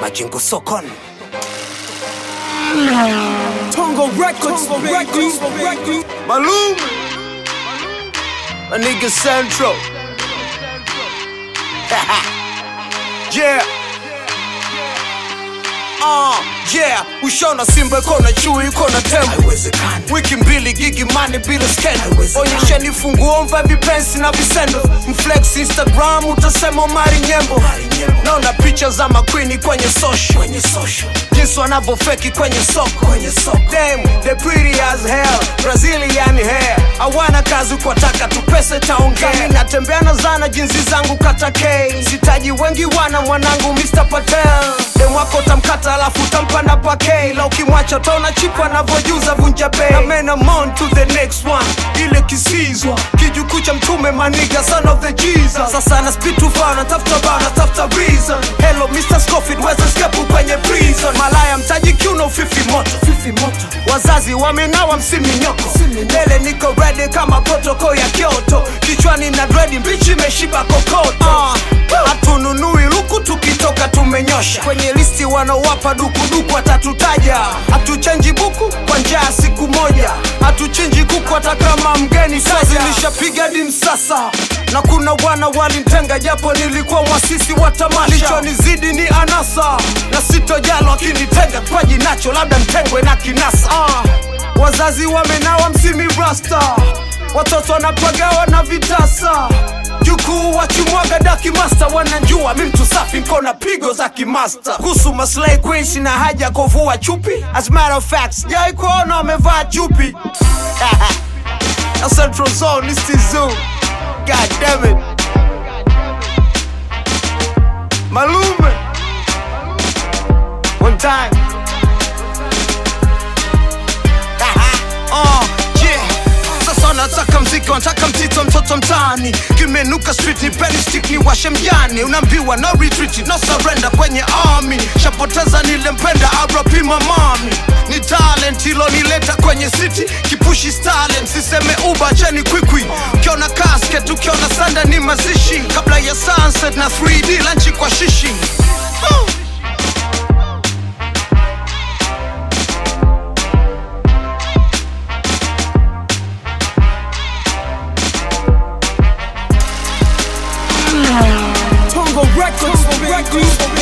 Majengo Sokon. Tongo Records, Malum, my nigga Central. Yeah. Yeah, ushona Simba iko na chui iko na tembo. Wiki mbili gigi money bila scandal. Onyesheni funguo mva vipensi na visendo. Mflex Instagram utasema mari nyembo. Naona picha za maqueen kwenye social. Jinsi wanavyofeki kwenye soko. Damn, they pretty as hell, Brazilian hair. Hawana kazi kwa taka tu pesa taongea. Mimi natembea na zana jinsi zangu kata K. Sitaji wengi wana mwanangu Mr. Patel. Dem wako tamkata alafu tampa na pake. La ukimwacha tona chipa anavyojuza vunja bei. Na man I'm on to the next one. Ile kisizwa kijuku cha mtume maniga son of the Jesus. Sasa na speed too far na tafuta bana tafuta reason. Hello Mr. Scofield where's escape kwenye prison. Malaya mtaji kiuno fifi moto. Wazazi wamenawa msimi nyoko. Mbele niko ready kama protocol ya Kyoto. Kichwani na dread mbichi meshiba kokoto. Hatununui luku tukitoka tumenyosha. Kwenye listi wanawapa duku watatutaja. Hatuchanji buku kwa njaa siku moja. Hatuchinji kuku hata kama mgeni kazi. Nishapiga dim sasa. Na kuna wana walinitenga japo nilikuwa mwasisi wa tamasha. Lichonizidi ni anasa. Na sitojalo akinitenga kwa jinacho labda mtengwe na kinasa. Wazazi wamenawa msimi rasta. Watoto wanapagawa na vitasa. Jukuu wachimwaga daki master. Wananjua mi mtu safi nkona pigo za kimaster. Kusu maslay queen sina haja kovua chupi. As matter of fact sijai kuona wamevaa chupi. Na Central Zone is the zoo. God damn it. Malume. One time. Nataka mziki, nataka mtito mtoto mtani. Kimenuka street ni penny stick ni washe mjani. Unaambiwa no retreat, no surrender kwenye army. Shapoteza nilempenda R.I.P. mamami. Ni talent ilo nileta kwenye city. Kipushi talent, siseme uba cheni kwikwi. Ukiona casket, ukiona sanda ni mazishi. Kabla ya sunset na 3D lunch kwa shishi. Tongo Records.